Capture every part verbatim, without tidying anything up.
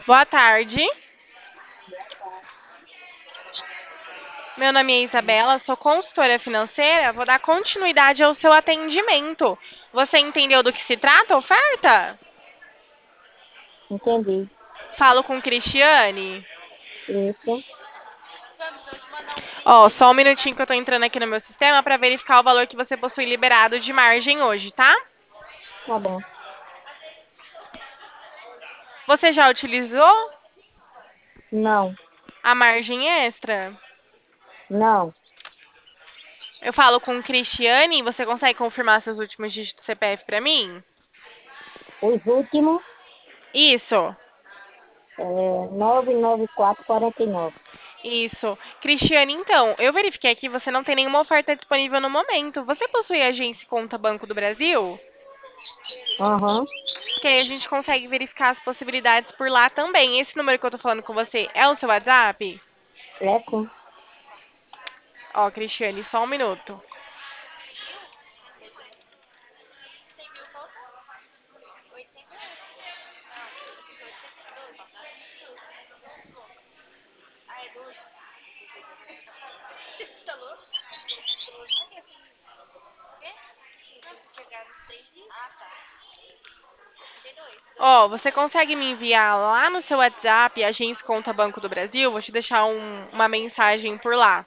Boa tarde. Meu nome é Isabela, sou consultora financeira. Vou dar continuidade ao seu atendimento. Você entendeu do que se trata a oferta? Entendi. Falo com Cristiane. Isso, Ó, só um minutinho que eu tô entrando aqui no meu sistema para verificar o valor que você possui liberado de margem hoje, tá? tá bom. Você já utilizou Não, a margem extra? não. Eu falo com Cristiane, você consegue confirmar seus últimos dígitos do C P F para mim? Os últimos Isso. é nove nove quatro quatro nove. Isso. Cristiane, então, eu verifiquei aqui, você não tem nenhuma oferta disponível no momento. Você possui agência e conta Banco do Brasil? Aham, Que aí a gente consegue verificar as possibilidades por lá também. Esse número que eu tô falando com você é o seu WhatsApp? é sim. Ó, Cristiane, só um minuto. Ó, você consegue me enviar lá no seu WhatsApp, agência e conta Banco do Brasil? Vou te deixar um- uma mensagem por lá.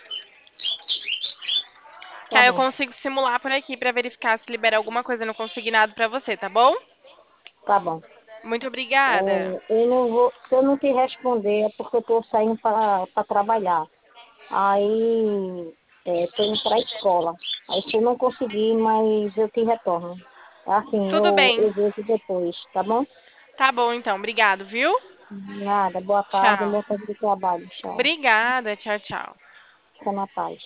Que Tá aí eu bom, consigo simular por aqui pra verificar se libera alguma coisa no consignado pra você, tá bom? tá bom. Muito É, obrigada. eu não vou, se eu não te responder é porque eu estou saindo para trabalhar. Aí, estou indo para a escola. Aí, se eu não conseguir, mas eu te retorno. Assim, Tudo eu, bem. eu vejo depois, tá bom? Tá bom, então. Obrigado, viu? Nada, boa tarde, Tchau. boa tarde de trabalho. Tchau. Obrigada. Tchau, tchau. Fica na paz.